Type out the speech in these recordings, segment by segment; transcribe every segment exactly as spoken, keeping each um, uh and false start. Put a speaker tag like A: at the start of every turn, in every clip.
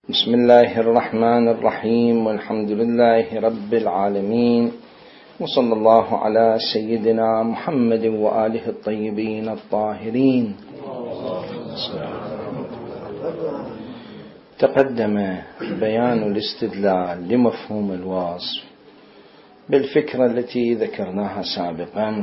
A: بسم الله الرحمن الرحيم، والحمد لله رب العالمين، وصلى الله على سيدنا محمد وآله الطيبين الطاهرين. تقدم بيان الاستدلال لمفهوم الوصف بالفكرة التي ذكرناها سابقا،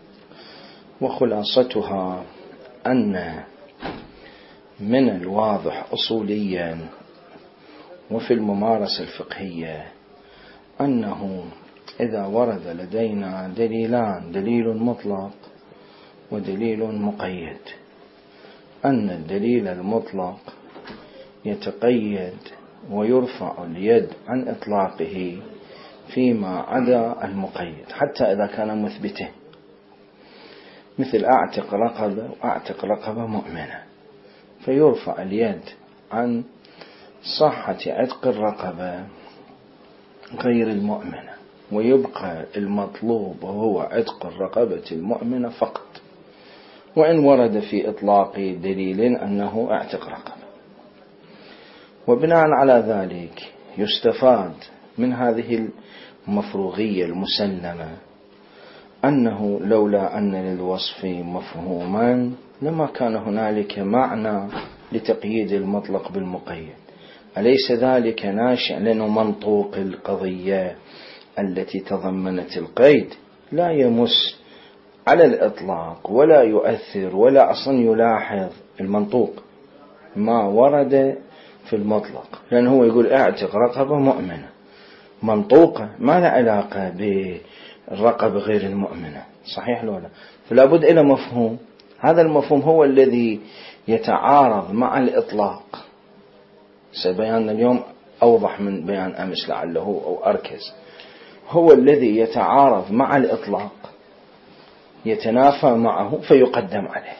A: وخلاصتها أن من الواضح أصوليا وفي الممارسة الفقهية أنه إذا ورد لدينا دليلان، دليل مطلق ودليل مقيد، أن الدليل المطلق يتقيد ويرفع اليد عن إطلاقه فيما عدا المقيد حتى إذا كان مثبته، مثل أعتق رقبة وأعتق رقبة مؤمنة، فيرفع اليد عن صحة عتق الرقبة غير المؤمنة، ويبقى المطلوب وهو عتق الرقبة المؤمنة فقط، وإن ورد في إطلاق دليل أنه اعتق رقبة. وبناء على ذلك يستفاد من هذه المفروغية المسلمة أنه لولا أن للوصف مفهوما لما كان هنالك معنى لتقييد المطلق بالمقيد. أليس ذلك ناشئ لأنه منطوق القضية التي تضمنت القيد لا يمس على الإطلاق ولا يؤثر ولا أصلا يلاحظ المنطوق ما ورد في المطلق، لأنه هو يقول اعتق رقبة مؤمنة منطوقة ما لا علاقة بالرقبة غير المؤمنة، صحيح لولا؟ فلا بد إلى مفهوم، هذا المفهوم هو الذي يتعارض مع الإطلاق. سبياننا اليوم أوضح من بيان أمس لعله أو أركز، هو الذي يتعارض مع الإطلاق يتنافى معه فيقدم عليه،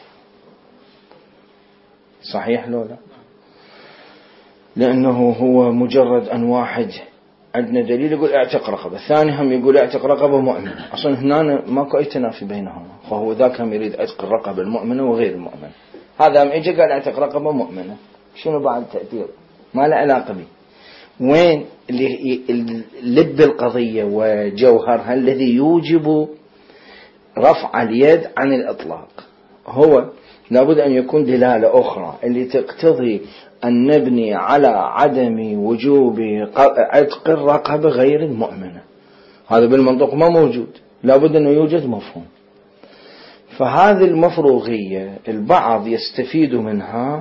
A: صحيح لولا؟ لأنه هو مجرد أن واحد عندنا دليل يقول اعتق رقبة، الثاني هم يقول اعتق رقبة مؤمنة، أصلا هنا ماكو أي تنافي بينهما، فهو ذاك هم يريد عتق الرقبة المؤمنة وغير المؤمنة، هذا هم إجا قال اعتق رقبة مؤمنة، شنو بعد التأثير؟ ما له علاقة به. وين لب القضية وجوهرها الذي يوجب رفع اليد عن الإطلاق؟ هو لابد أن يكون دلالة أخرى اللي تقتضي أن نبني على عدم وجوب عتق الرقبة غير المؤمنة، هذا بالمنطق ما موجود، لابد أن يوجد مفهوم. فهذه المفروغية البعض يستفيد منها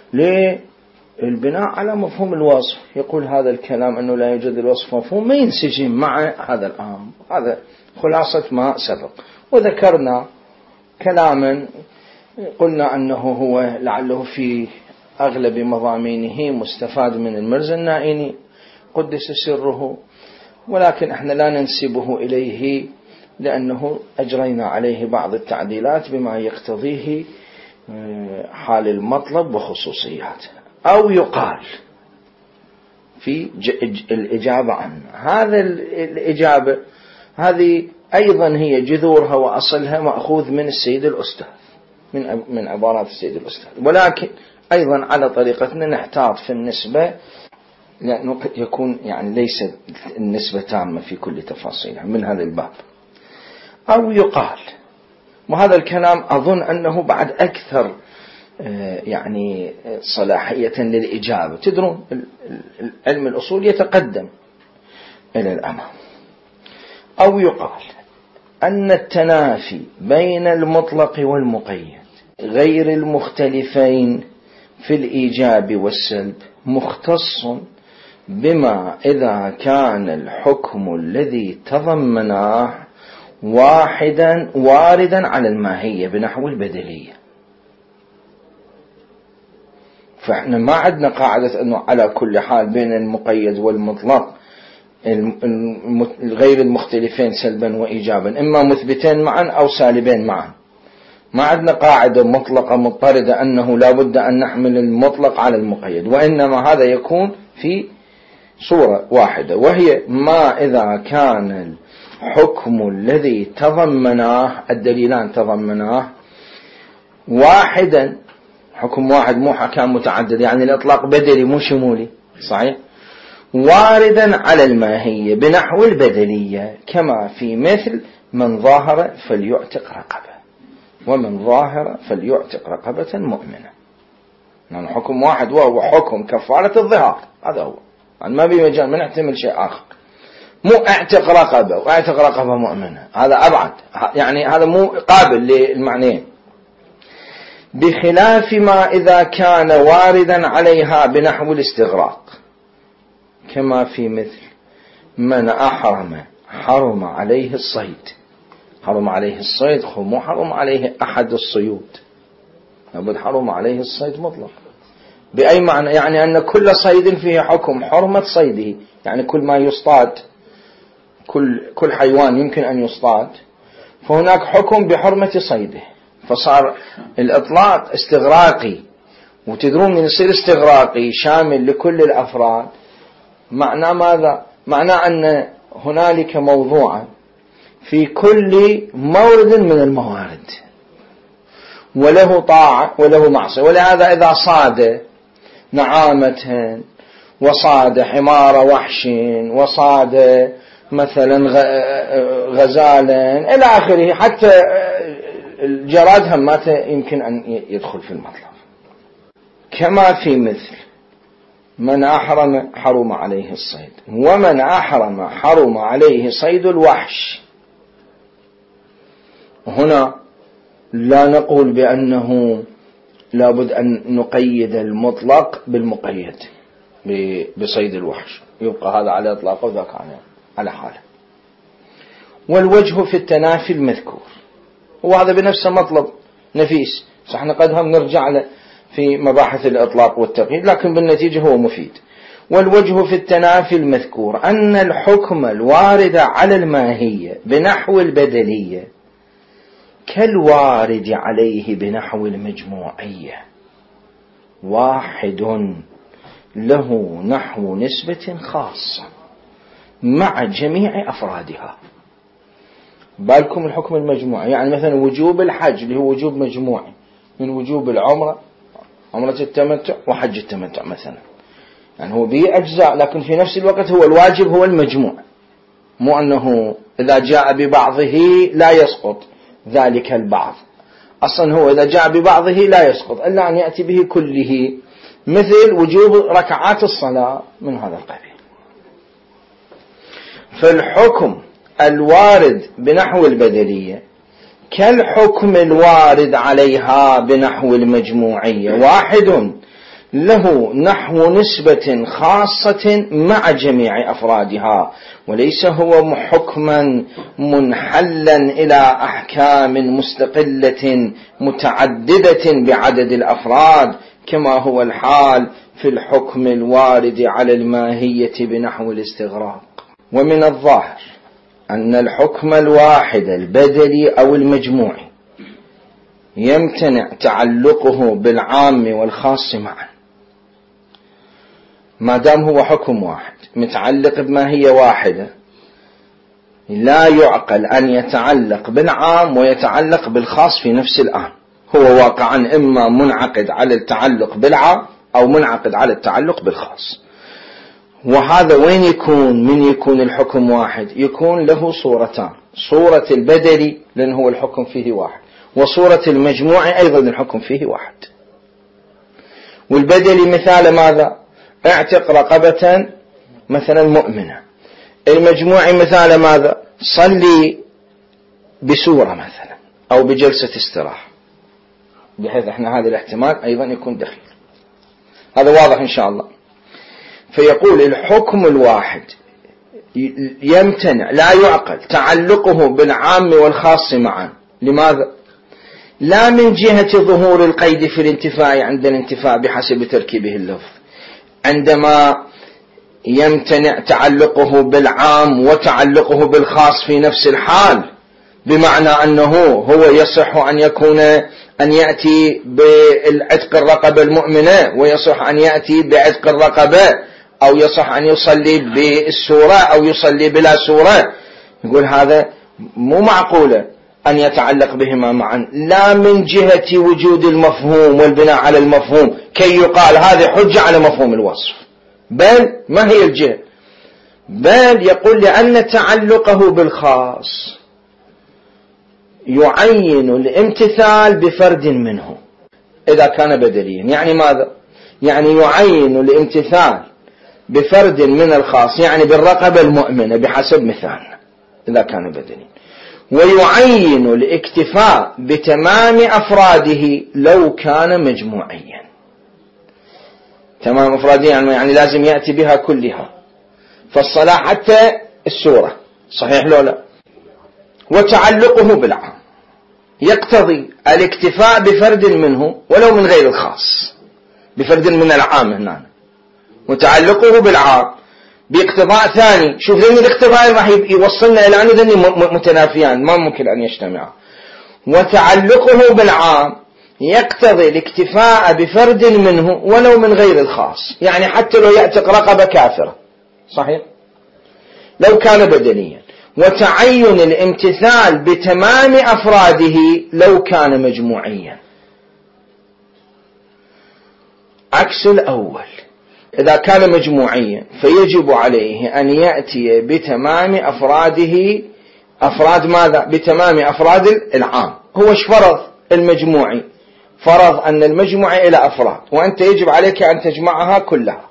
A: للبناء على مفهوم الوصف، يقول هذا الكلام أنه لا يوجد الوصف مفهوم ما ينسجم مع هذا الأمر. هذا خلاصة ما سبق، وذكرنا كلاما قلنا أنه هو لعله في أغلب مضامينه مستفاد من المرزا النائني قدس سره، ولكن احنا لا ننسبه إليه لأنه أجرينا عليه بعض التعديلات بما يقتضيه حال المطلب وخصوصياته. أو يقال في الإجابة عنه، هذا الإجابة هذه أيضا هي جذورها وأصلها مأخوذ من السيد الأستاذ، من من عبارات السيد الأستاذ، ولكن أيضا على طريقتنا نحتاط في النسبة، لأنه قد يكون يعني ليس النسبة تامة في كل تفاصيلها من هذا الباب. أو يقال، وهذا الكلام أظن أنه بعد أكثر يعني صلاحية للإجابة. تدرون علم الأصول يتقدم إلى الأمام. أو يقال أن التنافي بين المطلق والمقيد غير المختلفين في الإيجاب والسلب مختص بما إذا كان الحكم الذي تضمناه واحدا واردا على الماهية بنحو البدلية. فإحنا ما عندنا قاعدة أنه على كل حال بين المقيد والمطلق غير المختلفين سلبا وإيجابا إما مثبتين معا أو سالبين معا، ما عندنا قاعدة مطلقة مضطردة أنه لا بد أن نحمل المطلق على المقيد، وإنما هذا يكون في صورة واحدة، وهي ما إذا كان الحكم الذي تضمناه الدليلان تضمناه واحدا، حكم واحد مو حكام متعدد، يعني الإطلاق بدلي مو شمولي، صحيح. واردا على الماهية بنحو البدلية كما في مثل من ظاهر فليعتق رقبة، ومن ظاهر فليعتق رقبة مؤمنة. يعني حكم واحد وهو حكم كفارة الظهار، هذا هو، يعني ما بي مجال من نحتمل شيء آخر. مو اعتق رقبة واعتق رقبة مؤمنة، هذا أبعد، يعني هذا مو قابل للمعنيين. بخلاف ما إذا كان واردا عليها بنحو الاستغراق كما في مثل من أحرم حرم عليه الصيد. حرم عليه الصيد، مو حرم عليه أحد الصيود، لابد حرم عليه الصيد مطلق. بأي معنى؟ يعني أن كل صيد فيه حكم حرمة صيده، يعني كل ما يصطاد، كل كل حيوان يمكن أن يصطاد فهناك حكم بحرمة صيده، فصار الإطلاق استغراقي. وتدرون من يصير استغراقي شامل لكل الأفراد، معناه ماذا؟ معناه أن هنالك موضوعا في كل مورد من الموارد وله طاعة وله معصية. ولهذا إذا صاد نعامة وصاد حمار وحش وصاد مثلا غزالا إلى آخره، حتى الجراد هماته يمكن أن يدخل في المطلب. كما في مثل من أحرم حرم عليه الصيد، ومن أحرم حرم عليه صيد الوحش. هنا لا نقول بأنه لابد أن نقيد المطلق بالمقيد بصيد الوحش، يبقى هذا على إطلاقه وذاك على حاله. والوجه في التنافي المذكور، وهذا بنفسه مطلب نفيس، صح قد هم نرجع له في مباحث الإطلاق والتقييد، لكن بالنتيجة هو مفيد. والوجه في التنافي المذكور أن الحكم الوارد على الماهية بنحو البدلية كالوارد عليه بنحو المجموعية، واحد له نحو نسبة خاصة مع جميع أفرادها. بالكم الحكم المجموعي، يعني مثلا وجوب الحج اللي هو وجوب مجموعي من وجوب العمرة، عمرة التمتع وحج التمتع مثلا، يعني هو به أجزاء، لكن في نفس الوقت هو الواجب هو المجموع، مو أنه إذا جاء ببعضه لا يسقط ذلك البعض، أصلا هو إذا جاء ببعضه لا يسقط إلا أن يأتي به كله، مثل وجوب ركعات الصلاة من هذا القبيل. فالحكم الوارد بنحو البدلية كالحكم الوارد عليها بنحو المجموعية، واحد له نحو نسبة خاصة مع جميع أفرادها، وليس هو حكما منحلا إلى أحكام مستقلة متعددة بعدد الأفراد كما هو الحال في الحكم الوارد على الماهية بنحو الاستغراق. ومن الظاهر أن الحكم الواحد البدلي أو المجموعي يمتنع تعلقه بالعام والخاص معا، ما دام هو حكم واحد متعلق بماهية واحدة، لا يعقل أن يتعلق بالعام ويتعلق بالخاص في نفس الآن، هو واقعا إما منعقد على التعلق بالعام أو منعقد على التعلق بالخاص. وهذا وين يكون؟ من يكون الحكم واحد يكون له صورتان، صورة البدلي لأن هو الحكم فيه واحد، وصورة المجموعي أيضا الحكم فيه واحد. والبدلي مثال ماذا؟ اعتق رقبة مثلا مؤمنة. المجموعي مثال ماذا؟ صلي بسورة مثلا أو بجلسة استراحة، بحيث احنا هذا الاحتمال أيضا يكون دخيل. هذا واضح إن شاء الله. فيقول الحكم الواحد يمتنع لا يعقل تعلقه بالعام والخاص معا. لماذا؟ لا من جهة ظهور القيد في الانتفاع عند الانتفاع بحسب تركيبه اللفظ، عندما يمتنع تعلقه بالعام وتعلقه بالخاص في نفس الحال، بمعنى أنه هو يصح أن يكون أن يأتي بالعتق الرقبة المؤمنة، ويصح أن يأتي بعتق الرقبة، أو يصح أن يصلي بالسورة أو يصلي بلا سورة. يقول هذا مو معقولة أن يتعلق بهما معا، لا من جهة وجود المفهوم والبناء على المفهوم كي يقال هذه حجة على مفهوم الوصف، بل ما هي الجهة؟ بل يقول لأن تعلقه بالخاص يعين الامتثال بفرد منه إذا كان بدليا. يعني ماذا؟ يعني يعين الامتثال بفرد من الخاص، يعني بالرقبة المؤمنة بحسب مثالنا إذا كان بدليا، ويعين الاكتفاء بتمام أفراده لو كان مجموعيا. تمام أفراده يعني لازم يأتي بها كلها، فالصلاة حتى السورة، صحيح لو لا؟ وتعلقه بالعام يقتضي الاكتفاء بفرد منه ولو من غير الخاص، بفرد من العام هنا، وتعلقه بالعام باقتضاء ثاني. شوف ذني الاقتضاء راح يوصلنا إلى أن ذني متنافيان ما ممكن أن يجتمعا. وتعلقه بالعام يقتضي الاكتفاء بفرد منه ولو من غير الخاص، يعني حتى لو يعتق رقبة كافرة، صحيح لو كان بدنيا. وتعين الامتثال بتمام أفراده لو كان مجموعيا، عكس الأول. إذا كان مجموعيا فيجب عليه أن يأتي بتمام أفراده. أفراد ماذا؟ بتمام أفراد العام. هو ايش فرض المجموعي؟ فرض أن المجموعي إلى أفراد، وأنت يجب عليك أن تجمعها كلها،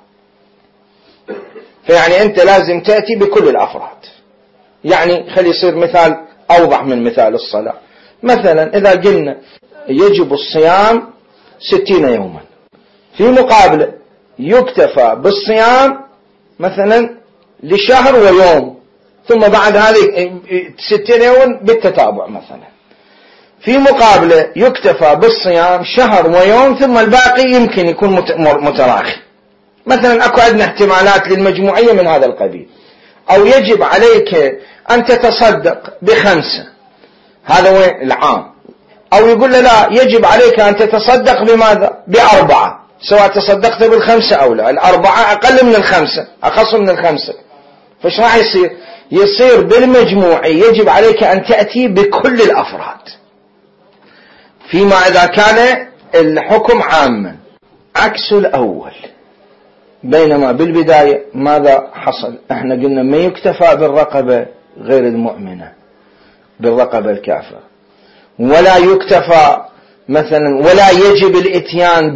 A: فيعني أنت لازم تأتي بكل الأفراد. يعني خلي يصير مثال أوضح من مثال الصلاة. مثلا إذا قلنا يجب الصيام ستين يوما، في مقابل يكتفى بالصيام مثلا لشهر ويوم، ثم بعد هذه ستين يوم بالتتابع مثلا. في مقابل يكتفى بالصيام شهر ويوم ثم الباقي يمكن يكون متراخي. مثلا أكو عندنا احتمالات للمجموعية من هذا القبيل. أو يجب عليك أن تتصدق بخمسة، هذا وين العام. أو يقول لا يجب عليك أن تتصدق بماذا؟ بأربعة، سواء تصدقت بالخمسة أو لا، الأربعة أقل من الخمسة، أخص من الخمسة. فايش راح يصير؟ يصير بالمجموع يجب عليك أن تأتي بكل الأفراد، فيما إذا كان الحكم عاما، عكس الأول. بينما بالبداية ماذا حصل؟ احنا قلنا ما يكتفى بالرقبة غير المؤمنة، بالرقبة الكافرة، ولا يكتفى مثلا، ولا يجب الاتيان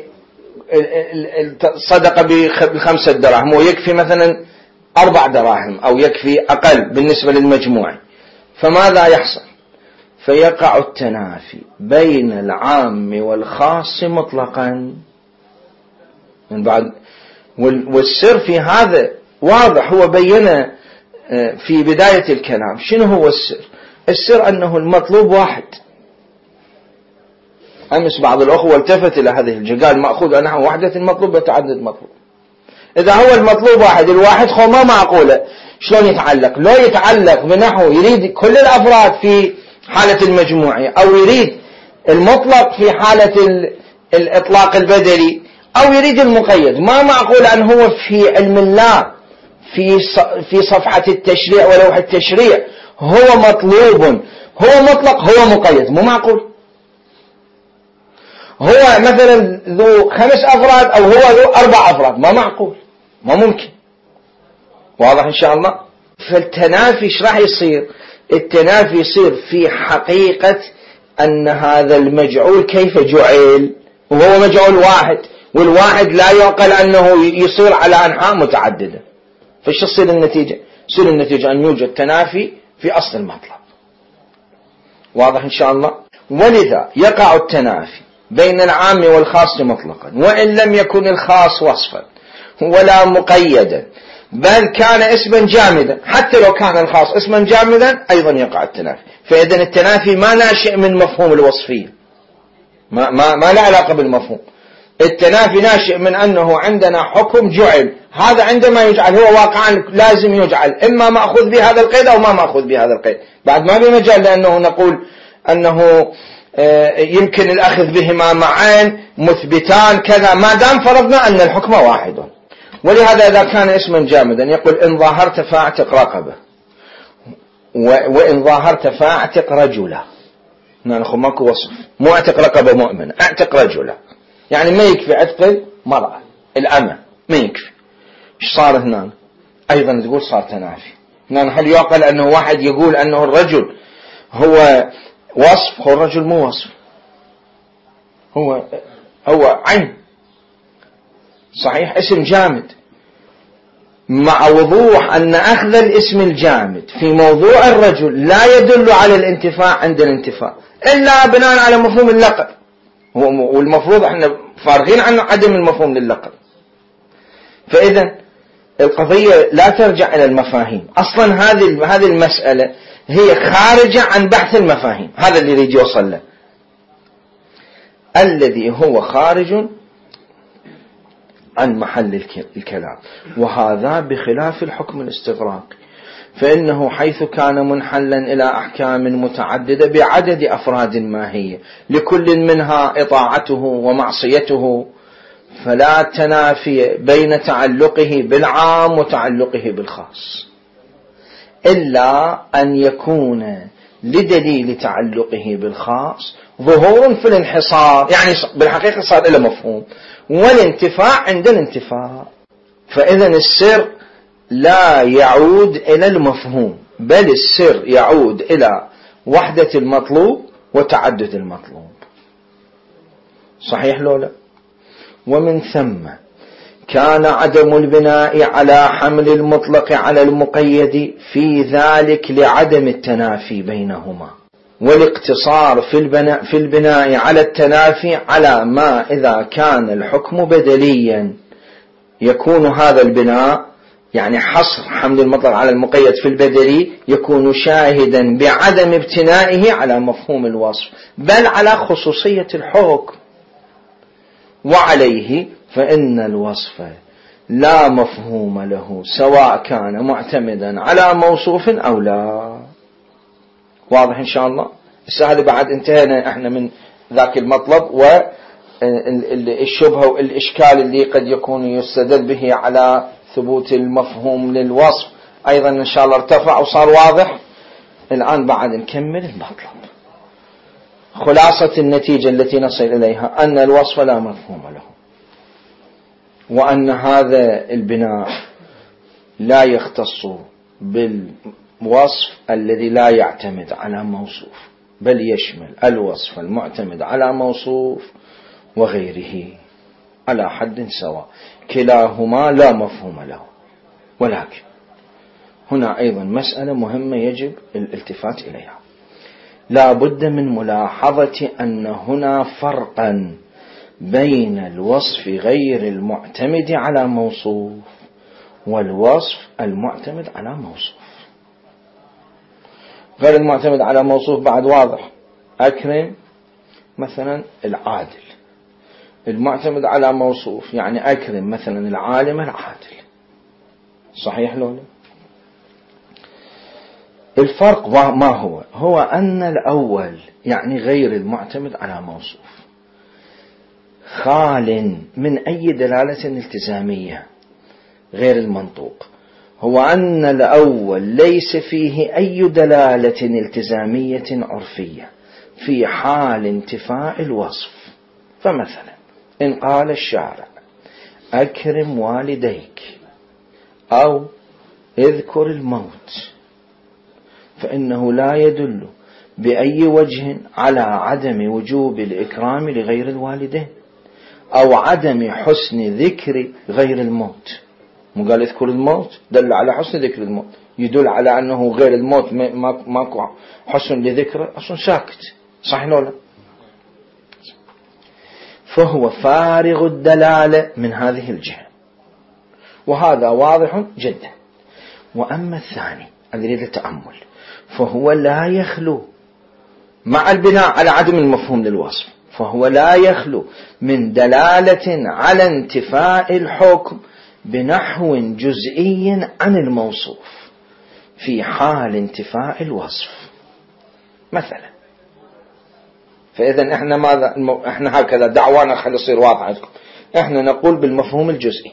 A: بالصدقة بخمسة دراهم، ويكفي مثلا أربع دراهم أو يكفي أقل بالنسبة للمجموع. فماذا يحصل؟ فيقع التنافي بين العام والخاص مطلقا من بعد. والسر في هذا واضح، هو بيّنه في بداية الكلام. شنو هو السر؟ السر أنه المطلوب واحد. أمس بعض الأخوة التفت إلى هذه الجهة قال مأخوذ أنها وحدة المطلوب وتعدد مطلوب. إذا هو المطلوب واحد، الواحد خو ما معقولة شلون يتعلق؟ لو يتعلق بنحو يريد كل الأفراد في حالة المجموعية، أو يريد المطلق في حالة الإطلاق البدلي، أو يريد المقيد. ما معقول أن هو في علم الله في في صفحة التشريع ولوح التشريع هو مطلوب، هو مطلق، هو مقيد. مو معقول. هو مثلا ذو خمس أفراد أو هو ذو أربع أفراد، ما معقول، ما ممكن. واضح إن شاء الله؟ فالتنافي إيش راح يصير؟ التنافي يصير في حقيقة أن هذا المجعول كيف جعل، وهو مجعول واحد، والواحد لا يعقل أنه يصير على أنحاء متعددة. فايش تصير النتيجة؟ تصير النتيجة أن يوجد تنافي في أصل المطلب. واضح إن شاء الله؟ ولذا يقع التنافي بين العام والخاص مطلقا، وإن لم يكن الخاص وصفا ولا مقيدا، بل كان اسما جامدا. حتى لو كان الخاص اسما جامدا أيضا يقع التنافي. فإذن التنافي ما ناشئ من مفهوم الوصفية، ما, ما, ما لا علاقة بالمفهوم. التنافي ناشئ من أنه عندنا حكم جعل، هذا عندما يجعل هو واقعا لازم يجعل، إما مأخوذ بهذا القيد أو ما مأخوذ بهذا القيد. بعد ما بمجال لأنه نقول أنه يمكن الأخذ بهما معين مثبتان كذا، ما دام فرضنا أن الحكم واحد. ولهذا إذا كان اسما جامدا يقول إن ظاهرت فاعتق رقبة، وإن ظاهرت فاعتق رجلا. نحن ماكو وصف، مو اعتق رقبة مؤمن، اعتق رجلا. يعني ما يكفي عتق المرأة الأمة، ما يكفي. ايش صار هنا؟ ايضا تقول صار تنافي. هل يعقل انه واحد يقول انه الرجل هو وصف؟ هو الرجل مو وصف، هو هو عين، صحيح اسم جامد، مع وضوح أن أخذ الاسم الجامد في موضوع الرجل لا يدل على الانتفاع عند الانتفاع إلا بناء على مفهوم اللقب، والمفروض احنا فارغين عن عدم المفهوم للقب. فإذا القضية لا ترجع إلى المفاهيم أصلا، هذه هذه المسألة هي خارجة عن بحث المفاهيم، هذا اللي يريد يوصل له، الذي هو خارج عن محل الكلام، وهذا بخلاف الحكم الاستغراقي، فإنه حيث كان منحلا إلى أحكام متعددة بعدد أفراد ماهية لكل منها إطاعته ومعصيته، فلا تنافي بين تعلقه بالعام وتعلقه بالخاص، إلا أن يكون لدليل تعلقه بالخاص ظهور في الانحصار، يعني بالحقيقة صار إلى مفهوم، والانتفاع عند الانتفاع. فإذا السر لا يعود إلى المفهوم، بل السر يعود إلى وحدة المطلوب وتعدد المطلوب، صحيح لولا؟ ومن ثم كان عدم البناء على حمل المطلق على المقيد في ذلك لعدم التنافي بينهما، والاقتصار في البناء, في البناء على التنافي على ما إذا كان الحكم بدليا يكون هذا البناء، يعني حصر حمل المطلق على المقيد في البدلي، يكون شاهدا بعدم ابتنائه على مفهوم الوصف بل على خصوصية الحكم، وعليه فإن الوصف لا مفهوم له سواء كان معتمدا على موصوف أو لا. واضح إن شاء الله؟ السهل بعد انتهينا احنا من ذاك المطلب، والشبهة والإشكال اللي قد يكون يستدل به على ثبوت المفهوم للوصف أيضا إن شاء الله ارتفع وصار واضح. الآن بعد نكمل المطلب. خلاصة النتيجة التي نصل إليها أن الوصف لا مفهوم له، وأن هذا البناء لا يختص بالوصف الذي لا يعتمد على موصوف، بل يشمل الوصف المعتمد على موصوف وغيره على حد سواء، كلاهما لا مفهوم له. ولكن هنا أيضا مسألة مهمة يجب الالتفات إليها، لا بد من ملاحظة أن هنا فرقا بين الوصف غير المعتمد على موصوف والوصف المعتمد على موصوف. غير المعتمد على موصوف بعد واضح، أكرم مثلا العادل. المعتمد على موصوف يعني أكرم مثلا العالم العادل، صحيح لولا؟ الفرق ما هو؟ هو أن الأول يعني غير المعتمد على موصوف خال من أي دلالة التزامية غير المنطوق، هو أن الأول ليس فيه أي دلالة التزامية عرفية في حال انتفاء الوصف. فمثلا إن قال الشارع أكرم والديك أو اذكر الموت، فإنه لا يدل بأي وجه على عدم وجوب الإكرام لغير الوالدين أو عدم حسن ذكر غير الموت. مو قال اذكر الموت دل على حسن ذكر الموت، يدل على أنه غير الموت ماكو حسن لذكره، أصلا ساكت، صحيح ولا؟ فهو فارغ الدلالة من هذه الجهة، وهذا واضح جدا. وأما الثاني الذي للتأمل فهو لا يخلو مع البناء على عدم المفهوم للوصف، فهو لا يخلو من دلالة على انتفاء الحكم بنحو جزئي عن الموصوف في حال انتفاء الوصف مثلا. فإذا احنا ماذا احنا هكذا دعوانا، خلي يصير واضح عندكم، احنا نقول بالمفهوم الجزئي.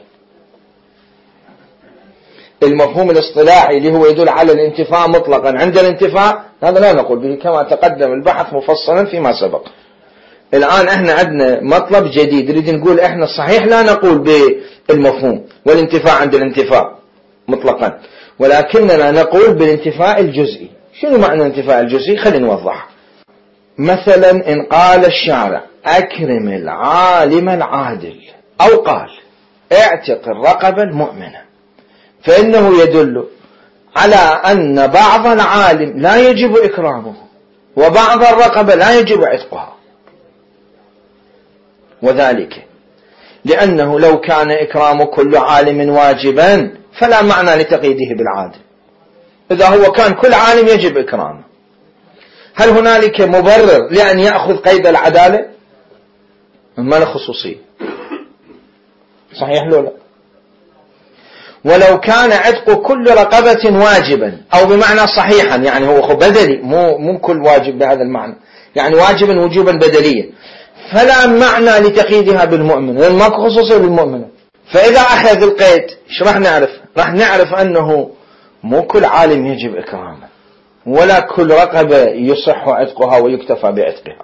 A: المفهوم الاصطلاحي اللي هو يدل على الانتفاع مطلقا عند الانتفاع هذا لا نقول به، كما تقدم البحث مفصلا فيما سبق. الآن احنا عندنا مطلب جديد نريد نقول احنا صحيح لا نقول بالمفهوم والانتفاع عند الانتفاع مطلقا، ولكننا نقول بالانتفاع الجزئي. شنو معنى الانتفاع الجزئي؟ خلينا نوضح. مثلا إن قال الشارع أكرم العالم العادل، أو قال اعتق الرقبة المؤمنة، فإنه يدل على أن بعض العالم لا يجب إكرامه وبعض الرقبة لا يجب عتقها، وذلك لأنه لو كان إكرام كل عالم واجبا فلا معنى لتقييده بالعادل. إذا هو كان كل عالم يجب إكرامه، هل هنالك مبرر لأن يأخذ قيد العدالة؟ ما له خصوصية، صحيح لو لا؟ ولو كان عتق كل رقبة واجبا أو بمعنى صحيحا، يعني هو بدلي، مو مو كل واجب بهذا المعنى، يعني واجبا وجوبا بدليا، فلا معنى لتقييدها بالمؤمن، لأن ماكو خصوصية بالمؤمنة. فإذا أخذ القيد ايش راح نعرف؟ راح نعرف أنه مو كل عالم يجب إكرامه، ولا كل رقبة يصح عتقها ويكتفى بعتقها.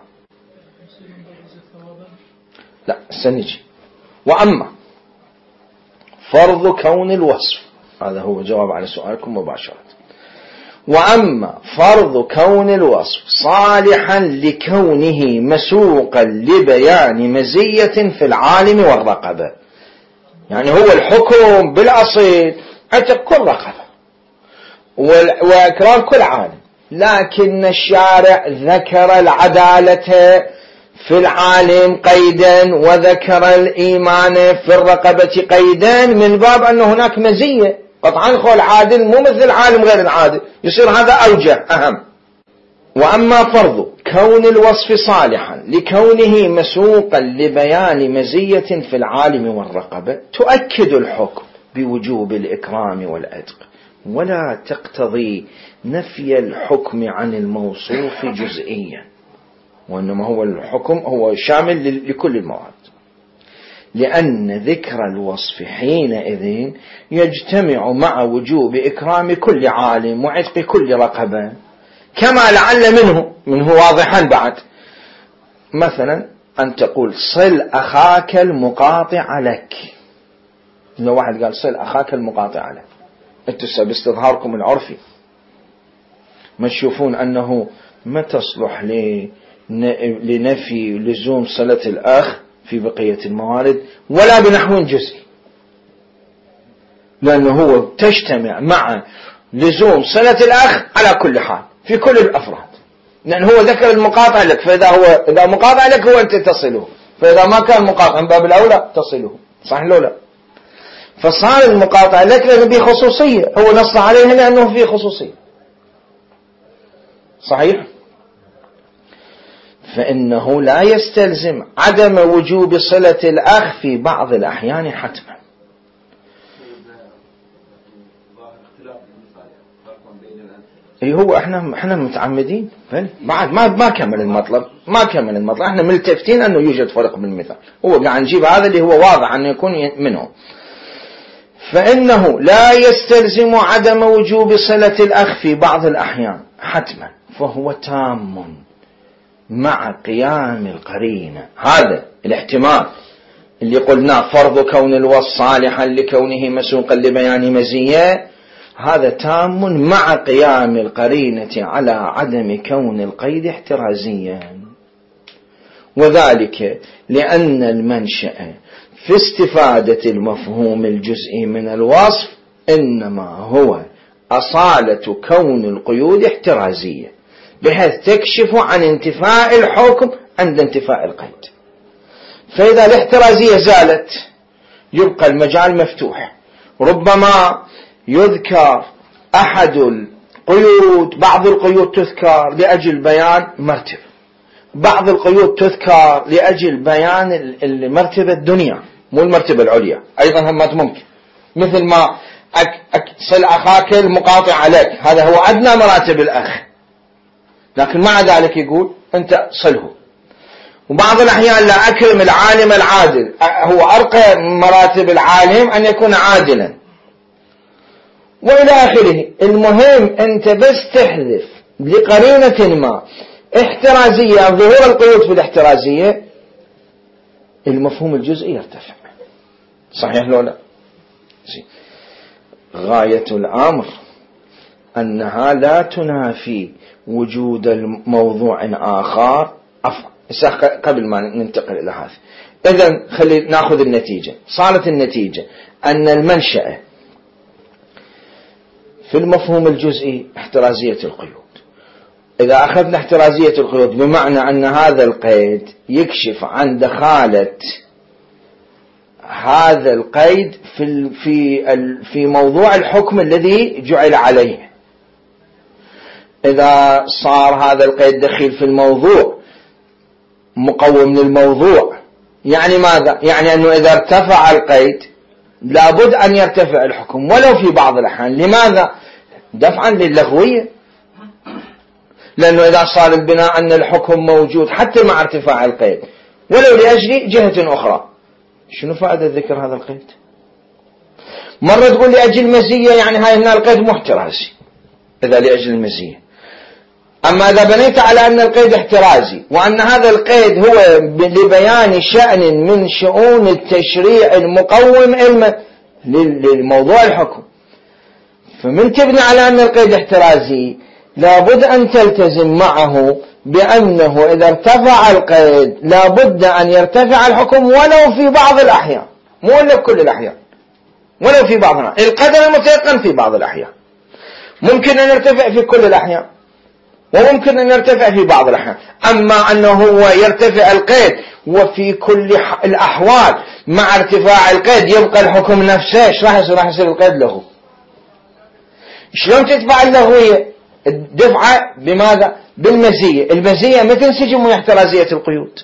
A: لا سنجي. وأما فرض كون الوصف، هذا هو جواب على سؤالكم مباشرة. وأما فرض كون الوصف صالحا لكونه مسوقا لبيان مزية في العالم والرقبة، يعني هو الحكم بالأصيل عتق كل رقبة وإكرام كل عالم، لكن الشارع ذكر العدالة في العالم قيدا وذكر الإيمان في الرقبة قيدا من باب أن هناك مزية. قطعا خو العادل مو مثل العالم غير العادل، يصير هذا أوجه أهم. وأما فرض كون الوصف صالحا لكونه مسوقا لبيان مزية في العالم والرقبة تؤكد الحكم بوجوب الإكرام والعتق، ولا تقتضي نفي الحكم عن الموصوف جزئيا، وإنما هو الحكم هو شامل لكل المواد، لأن ذكر الوصف حينئذ يجتمع مع وجوب إكرام كل عالم وعتق كل رقبة، كما لعل منه منه واضحا بعد. مثلا أن تقول صل أخاك المقاطع لك، لو واحد قال صل أخاك المقاطع لك، انتوا باستظهاركم العرفي ما تشوفون أنه ما تصلح لنفي لزوم صلة الأخ في بقية الموارد ولا بنحو جزئي، لأنه هو تجتمع مع لزوم صلة الأخ على كل حال في كل الأفراد، لأن هو ذكر المقاطع لك، فإذا هو إذا مقاطع لك هو أنت تصله، فإذا ما كان مقاطع من باب الأولى تصله، صح لو لا؟ فصار المقاطع لك لأنه به خصوصية، هو نص عليها لأنه فيه خصوصية، صحيح؟ فإنه لا يستلزم عدم وجوب صلة الأخ في بعض الأحيان حتما. اي هو احنا احنا متعمدين بعد ما ما كمل المطلب ما كمل المطلب احنا ملتفتين انه يوجد فرق بالمثال، هو قاعد نجيب هذا اللي هو واضح انه يكون منه. فإنه لا يستلزم عدم وجوب صلة الأخ في بعض الأحيان حتما، فهو تام مع قيام القرينة. هذا الاحتمال اللي قلنا فرض كون الوصف صالحا لكونه مسوقا لبيان مزية، هذا تام مع قيام القرينة على عدم كون القيد احترازيا، وذلك لأن المنشأ في استفادة المفهوم الجزئي من الوصف إنما هو أصالة كون القيود احترازية، بحيث تكشف عن انتفاء الحكم عند انتفاء القيد. فإذا الاحترازية زالت يبقى المجال مفتوح، ربما يذكر أحد القيود، بعض القيود تذكر لأجل بيان مرتبة، بعض القيود تذكر لأجل بيان المرتبة الدنيا مو المرتبة العليا، أيضا هم ممكن، مثل ما أك أك صل أخاك المقاطع عليك، هذا هو أدنى مراتب الأخ، لكن مع ذلك يقول أنت صله. وبعض الأحيان لا أكرم العالم العادل، هو أرقى مراتب العالم أن يكون عادلا، وإلى آخره. المهم أنت بس تحذف لقرينة ما احترازية أو ظهور القيود في الاحترازية المفهوم الجزئي يرتفع. صحيح لو لا؟ غاية الأمر أنها لا تنافي وجود الموضوع آخر. عفوا قبل ما ننتقل إلى هذا، إذن خلي نأخذ النتيجة. صارت النتيجة أن المنشأ في المفهوم الجزئي احترازية القيود. إذا أخذنا احترازية القيود بمعنى أن هذا القيد يكشف عن دخالة هذا القيد في في في موضوع الحكم الذي جعل عليه. إذا صار هذا القيد دخيل في الموضوع مقوم للموضوع، يعني ماذا؟ يعني أنه إذا ارتفع القيد لابد أن يرتفع الحكم ولو في بعض الأحيان. لماذا؟ دفعا للغوية، لأنه إذا صار البناء أن الحكم موجود حتى مع ارتفاع القيد ولو لأجل جهة أخرى، شنو فائدة ذكر هذا القيد؟ مرة تقول لأجل مزية، يعني هاي هنا القيد محترازي إذا لأجل المزية. أما إذا بنيت على أن القيد احترازي وأن هذا القيد هو لبيان شأن من شؤون التشريع المقوم للموضوع الحكم، فمن تبني على أن القيد احترازي لابد أن تلتزم معه بأنه إذا ارتفع القيد لابد أن يرتفع الحكم ولو في بعض الأحيان، مو إلا بكل الأحيان، ولو في بعض الأحيان. القدر المتيقن في بعض الأحيان، ممكن أن يرتفع في كل الأحيان وممكن أن يرتفع في بعض الأحيان. أما أنه هو يرتفع القيد وفي كل الأحوال مع ارتفاع القيد يبقى الحكم نفسه، ايش راح يصير؟ راح يصير القيد له. شلون تتبع اللغوية؟ الدفعة بماذا؟ بالمزية. المزية ما تنسجم ويا احترازية القيود،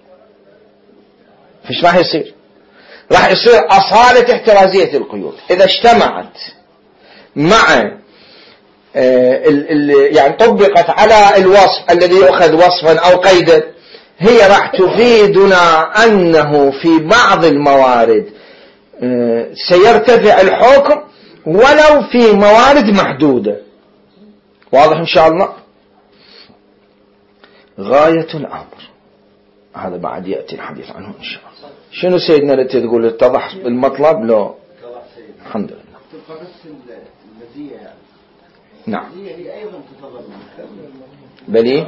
A: فايش راح يصير؟ راح يصير أصالة احترازية القيود إذا اجتمعت مع ال ال يعني طبقت على الوصف الذي يؤخذ وصفا أو قيدا، هي راح تفيدنا أنه في بعض الموارد سيرتفع الحكم ولو في موارد محدودة. واضح إن شاء الله؟ غاية الأمر هذا بعد يأتي الحديث عنه إن شاء الله. شنو سيدنا التي تقول اتضح المطلب؟ لو الحمد لله. نعم. بلي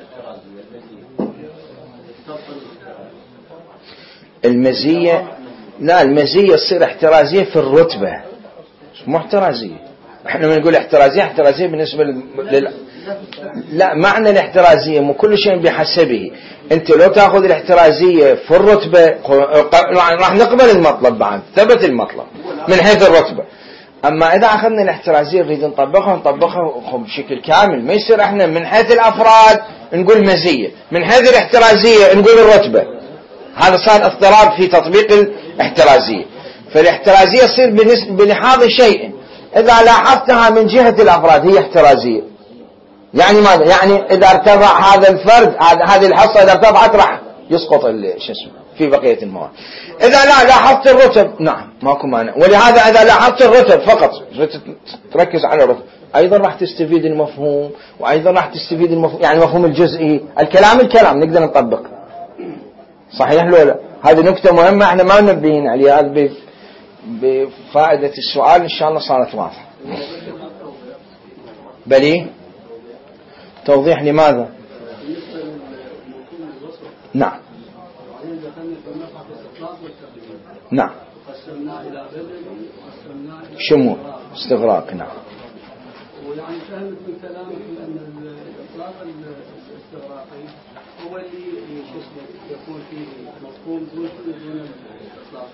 A: المزية، لا المزية تصير احترازية في الرتبة، مو احترازية. احنا بنقول احترازية احترازية بالنسبة لل... لا، معنى الاحترازية مو كل شيء بحسبه. انت لو تاخذ الاحترازية في الرتبة راح نقبل المطلب، بعد ثبت المطلب من حيث الرتبة. أما إذا أخذنا الاحترازية نريد نطبقها نطبقها بشكل كامل، ما يصير إحنا من حيث الأفراد نقول مزية، من حيث الاحترازية نقول الرتبة. هذا صار اضطراب في تطبيق الاحترازية. فالاحترازية تصير بلحاظ شيء، إذا لاحظتها من جهة الأفراد هي احترازية. يعني ماذا؟ يعني إذا ارتفع هذا الفرد، هذه الحصة إذا ارتفعت راح يسقط شو اسمه في بقية المواد. إذا لا لاحظت الرتب نعم ماكو مانع. ولهذا إذا لاحظت الرتب فقط تركز على الرتب أيضا راح تستفيد المفهوم، وأيضا راح تستفيد المفهوم يعني مفهوم الجزئي. الكلام الكلام نقدر نطبق. صحيح لو لا؟ هذه نكتة مهمة احنا ما ننبهين عليها. هذا بفائدة السؤال إن شاء الله صارت واضحة. بلي توضيح لماذا؟ نعم نعم شمول استغراق. نعم.
B: ويعني فهمت من كلامك أن الإطلاق الاستغراقي هو اللي يكون فيه مفهوم دون دون الإطلاق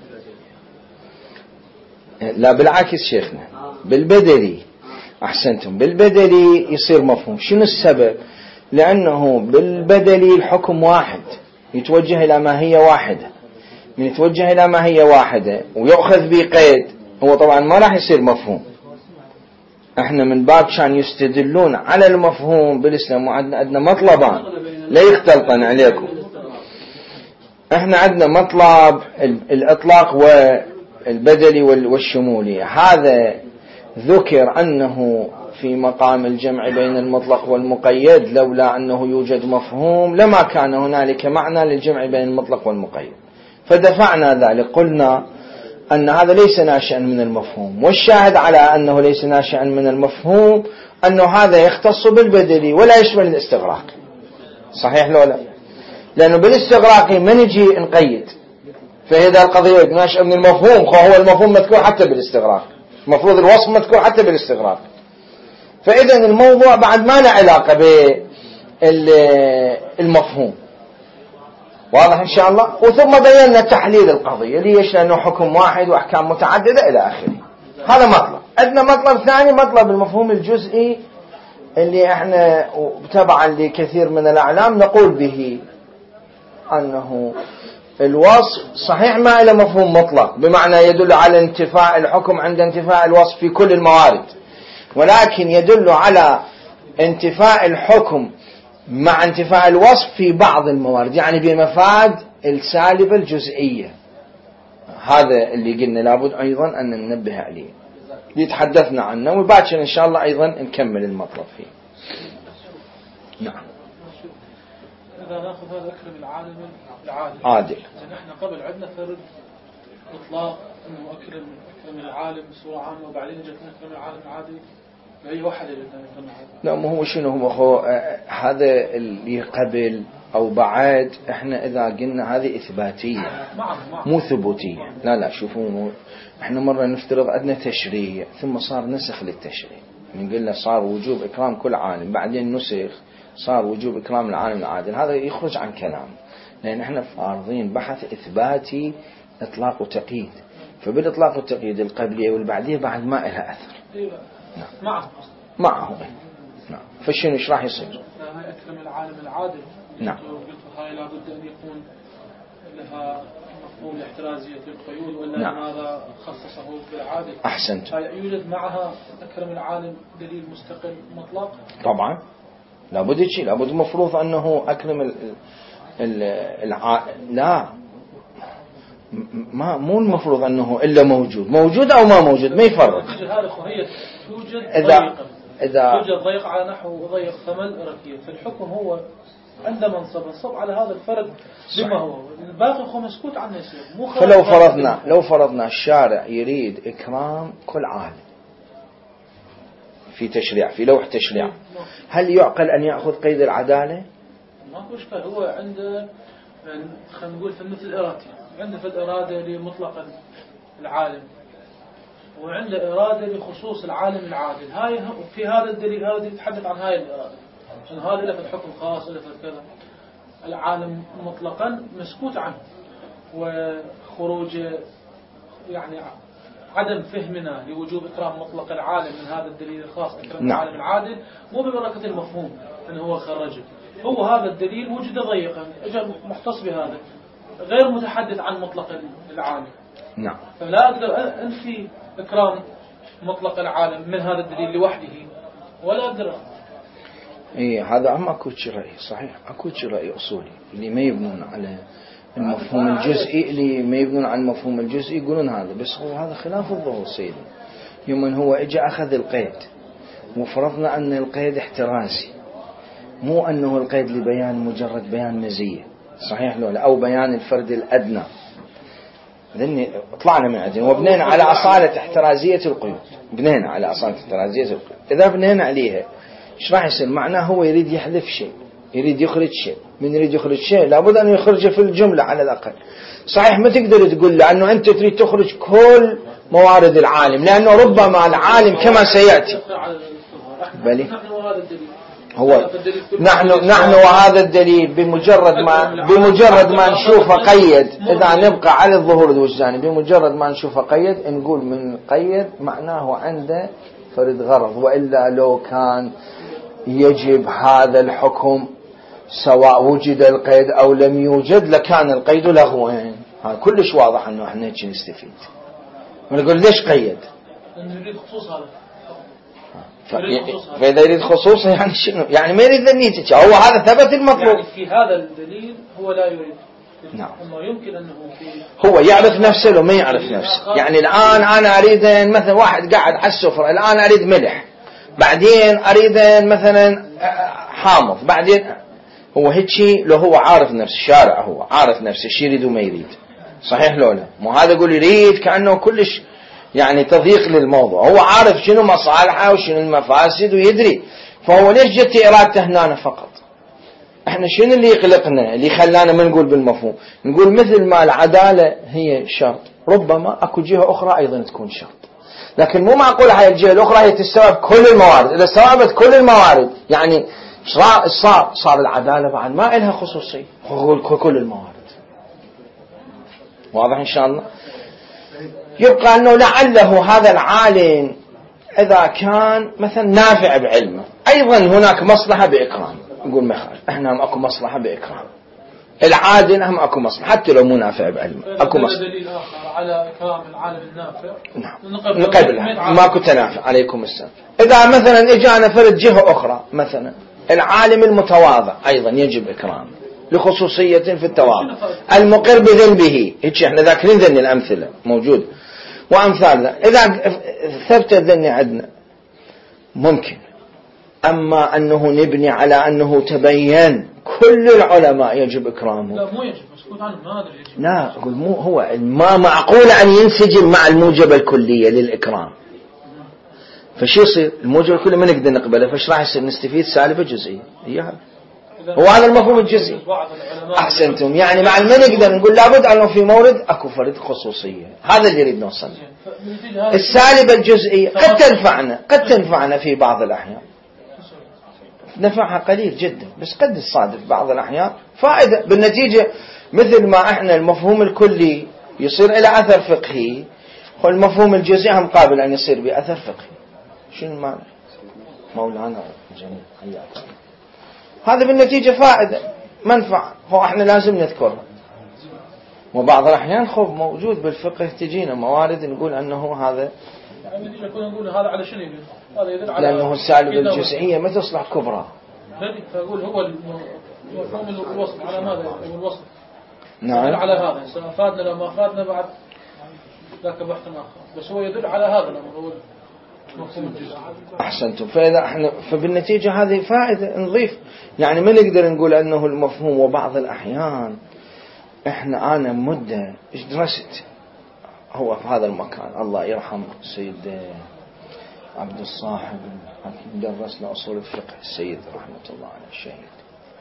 B: البدلي.
A: لا بالعكس شيخنا، بالبدلي. أحسنتم، بالبدلي يصير مفهوم. شنو السبب؟ لأنه بالبدلي الحكم واحد يتوجه إلى ماهية واحدة. من يتوجه إلى ماهية واحدة ويأخذ بقيد هو طبعا ما راح يصير مفهوم. احنا من باب كان يستدلون على المفهوم بالإسلام، وعندنا عندنا مطلبان لا يختلطن عليكم. احنا عندنا مطلب الإطلاق والبدلي والشمولي. هذا ذكر أنه في مقام الجمع بين المطلق والمقيد لولا أنه يوجد مفهوم لما كان هنالك معنى للجمع بين المطلق والمقيد، فدفعنا ذلك، قلنا أن هذا ليس ناشئا من المفهوم، والشاهد على أنه ليس ناشئا من المفهوم أنه هذا يختص بالبدلي ولا يشمل الاستغراق. صحيح لو لا؟ لأنه بالاستغراق من يجي نقيد، فإذا القضية ناشئة من المفهوم فهو المفهوم مذكور حتى بالاستغراق، المفروض الوصف مذكور حتى بالاستغراق، فإذا الموضوع بعد ما له علاقة بالمفهوم. واضح إن شاء الله؟ وثم بينا تحليل القضية ليش، لأنه حكم واحد وأحكام متعددة إلى آخره. هذا مطلب. عندنا مطلب ثاني، مطلب المفهوم الجزئي اللي احنا تبعا لكثير من الأعلام نقول به أنه الوصف صحيح ما له مفهوم مطلق بمعنى يدل على انتفاء الحكم عند انتفاء الوصف في كل الموارد، ولكن يدل على انتفاء الحكم مع انتفاء الوصف في بعض الموارد، يعني بمفاد السالبة الجزئية. هذا اللي قلنا لابد أيضا أن ننبه عليه، يتحدثنا عنه، وباكر إن شاء الله أيضا نكمل المطلب فيه. نعم.
C: إذا نأخذ هذا أكرم العالم العادل
A: عادل،
C: نحن قبل عندنا فرد إطلاق إنه أكرم أكرم العالم بصورة عامة، وبعدين جت أكرم العالم العادل بأي واحد اللي أكرم العالم.
A: لا، ما هو شنو هو خو هذا اللي قبل أو بعد، إحنا إذا قلنا هذه إثباتية مو ثبوتية. لا لا شوفوا، إحنا مرة نفترض عندنا تشريع ثم صار نسخ للتشريع، نقول له صار وجوب إكرام كل عالم، بعدين نسخ صار وجوب إكرام العالم العادل. هذا يخرج عن كلام، لأن إحنا فارضين بحث إثباتي إطلاق وتقييد، فبالإطلاق والتقييد القبلية والبعدية بعد ما لها أثر.
C: نعم. معه
A: معه نعم. فشنو إيش راح يصير؟
C: هاي أكرم العالم العادل.
A: نعم.
C: قلت هاي لابد أن يكون لها مفهوم الاحترازية القيود، ولا
A: نعم.
C: هذا خصصه بالعادل؟
A: أحسنت.
C: هاي يوجد معها أكرم العالم دليل مستقل مطلق؟
A: طبعا لابد شيء، لابد مفروض أنه أكرم ال ال الع... لا ما مو المفروض أنه إلا موجود موجود أو ما موجود ما يفرق.
C: هي توجد
A: إذا
C: ضيقة
A: إذا
C: توجد ضيق على نحو ضيق ثمن ركية، فالحكم هو عند منصب الصب على هذا الفرد بما هو، الباقي هو مسكوت عنه يصير. مو
A: فلو فرضنا لو فرضنا الشارع يريد إكرام كل عالم في تشريع، في لوح تشريع، هل يعقل أن يأخذ قيد العدالة؟
C: ما هو إشكال. هو عنده خلينا نقول في مثل إرادة، عنده في الإرادة لمطلق العالم، وعنده إرادة لخصوص العالم العادل. هاي في هذا الدليل هذا يتحدث عن هاي الإرادة، أن هذا له في الحكم خاص له في كذا. العالم مطلقا مسكوت عنه، وخروج يعني عدم فهمنا لوجوب إكرام مطلق العالم من هذا الدليل الخاص إكرام
A: نعم.
C: العالم العادل مو ببركة المفهوم أنه هو خرجه، هو هذا الدليل وجد ضيقا اجى مختص بهذا غير متحدث عن مطلق العالم.
A: نعم.
C: فلا أقدر أنفي إكرام مطلق العالم من هذا الدليل لوحده، ولا أقدر.
A: إيه هذا أما أكو رأي صحيح، أكو رأي أصولي اللي ما يبنون على المفهوم الجزئي، اللي ما يبنون على المفهوم الجزئي يقولون هذا، بس هو هذا خلاف الظهور سيدي. يوم هو إجا أخذ القيد وفرضنا أن القيد احترازي، مو أنه القيد لبيان مجرد بيان مزية، صحيح لو لا، أو بيان الفرد الأدنى، ذني طلعنا من عندنا وبنينا على أصالة احترازية القيود، بنينا على أصالة احترازية القيود. إذا بنينا عليها إيش راح يصير؟ معناه هو يريد يحذف شيء، يريد يخرج شيء، من يريد يخرج شيء لابد أن يخرجه في الجملة على الأقل. صحيح ما تقدر تقول له أنه أنت تريد تخرج كل موارد العالم، لأنه ربما العالم كما سيأتي بلي هو نحن نحن وهذا الدليل بمجرد ما بمجرد ما نشوفه قيد، إذا نبقى على الظهور الوجداني بمجرد ما نشوفه قيد نقول من قيد معناه عنده فرد غرض، وإلا لو كان يجب هذا الحكم سواء وجد القيد أو لم يوجد لكان القيد لغوين. هذا كلش واضح أنه احنا نجي نستفيد. ونقول ليش قيد؟
C: لأنه يريد خصوص هذا.
A: فإذا يريد خصوصه يعني شنو؟ يعني ما يريد ذنيتك، هو هذا ثبت المطلوب.
C: يعني في هذا الدليل هو لا يريد.
A: نعم.
C: أنه يمكن أنه في
A: هو يعرف نفسه لو ما يعرف نفسه. يعني الآن أنا أريد مثلا واحد قاعد على السفرة، الآن أريد ملح، بعدين أريد مثلا حامض، بعدين هو هيك لو هو عارف نفسه الشارع، هو عارف نفسه شي يريد وما يريد، صحيح لو لا؟ مو هذا يقول يريد كأنه كلش يعني تضييق للموضوع، هو عارف شنو مصالحه وشنو المفاسد ويدري، فهو ليش جت إرادته هنا فقط؟ احنا شنو اللي يقلقنا اللي خلانا ما نقول بالمفهوم؟ نقول مثل ما العدالة هي شرط، ربما اكو جهة اخرى ايضا تكون شرط، لكن مو معقول هاي الجهة الاخرى هي تستوعب كل الموارد. اذا استوعبت كل الموارد يعني صار صار العدالة بعد ما لها خصوصية، كل الموارد. واضح ان شاء الله؟ يبقى انه لعله هذا العالم اذا كان مثلا نافع بعلمه ايضا هناك مصلحة باكرامه، نقول ما يخالف، احنا هم اكو مصلحة باكرام العادل، هم اكو مصلحة حتى لو مو نافع بعلمه، اكو مصلحة.
C: دليل اخر على اكرام العالم النافع.
A: نعم نقبلها، ماكو تنافع. عليكم السلام. اذا مثلا اجانا فرد جهة اخرى، مثلا العالم المتواضع ايضا يجب اكرامه لخصوصية في التواضع، المقر بذنبه، هيك احنا ذاكرين ذني الامثلة موجود وامثالها. اذا ثبت ذني عندنا ممكن، أما أنه نبني على أنه تبين كل العلماء يجب إكرامه،
C: لا مو يجب، مسكوت عنه ما أدري يجب.
A: لا أقول مو هو ما معقول أن ينسجم مع الموجبة الكلية للإكرام، فشو يصير الموجبة الكلية ما نقدر نقبله، فايش راح يصير؟ نستفيد سالفة جزئية، إياها هو هذا المفهوم الجزئي. أحسنتم، يعني مع ما نقدر نقول لابد أنه في مورد أكو فرد خصوصية، هذا اللي يريد نوصل. السالبة الجزئية قد تنفعنا، قد تنفعنا في بعض الأحيان، نفعها قليل جدا، بس قد تصادف بعض الأحيان فائدة بالنتيجة. مثل ما احنا المفهوم الكلي يصير إلى أثر فقهي، والمفهوم الجزئي هم قابل أن يصير بأثر فقهي. شنو معنى مولانا جميل حياك؟ هذا بالنتيجة فائدة منفعة، هو احنا لازم نذكرها. وبعض الأحيان خوف موجود بالفقه، تجينا موارد نقول أنه هذا
C: يعني نقول هذا على شنو يدل؟ هذا يدل على
A: لأنه السالبة الجزئية ما تصلح كبرى.
C: فأقول هو مفهوم الوصف على ماذا الوصف؟
A: نعم
C: على هذا، سواء فادنا لو ما فادنا بعد ذاك بحث آخر، بس هو يدل على هذا الأمر، هو مفهوم الجزء.
A: أحسنتم. فإذا احنا فبالنتيجة هذه فائدة نضيف، يعني ما نقدر نقول أنه المفهوم. وبعض الأحيان احنا أنا مدة إيش درست هو في هذا المكان، الله يرحم السيد عبد الصاحب درسنا أصول الفقه، السيد رحمة الله عليه الشهيد،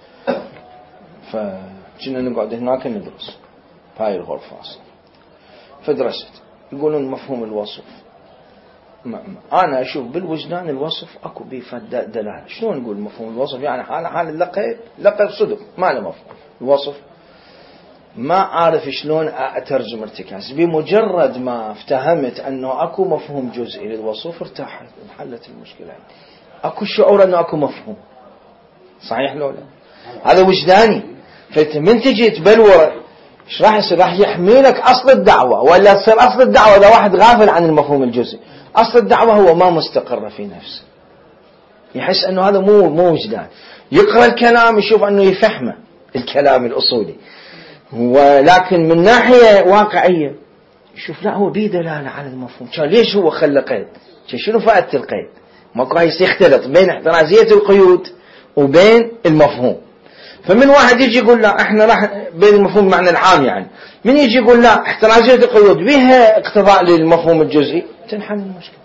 A: فكنا نقعد هناك ندرس في هاي الغرفة أصلا، فدرست يقولون مفهوم الوصف. أنا أشوف بالوجدان الوصف أكو بيه دلالة. شلون نقول مفهوم الوصف؟ يعني حال حال اللقب لقب صدق ما له مفهوم. الوصف ما أعرف شلون أترجم ارتكاز، بمجرد ما افتهمت أنه أكو مفهوم جزئي للوصف ارتاحت، انحلت المشكلة. أكو شعور أنه أكو مفهوم، صحيح لو لا؟ هذا وجداني. فأنت من تجي تبلور إيش راح يصير؟ راح يحملك أصل الدعوة، ولا تصير أصل الدعوة إذا واحد غافل عن المفهوم الجزئي. أصل الدعوة هو ما مستقر في نفسه، يحس أنه هذا مو مو وجدان، يقرأ الكلام يشوف أنه يفهمه الكلام الأصولي، ولكن من ناحية واقعية يشوف لا هو بيه دلالة على المفهوم. كان ليش هو خلى قيد؟ شنو فائدة القيد؟ ما كويس يختلط بين احترازية القيود وبين المفهوم. فمن واحد يجي يقول لا احنا راح بين المفهوم معنى العام، يعني من يجي يقول لا احترازية القيود بها اقتضاء للمفهوم الجزئي، تنحل المشكلة.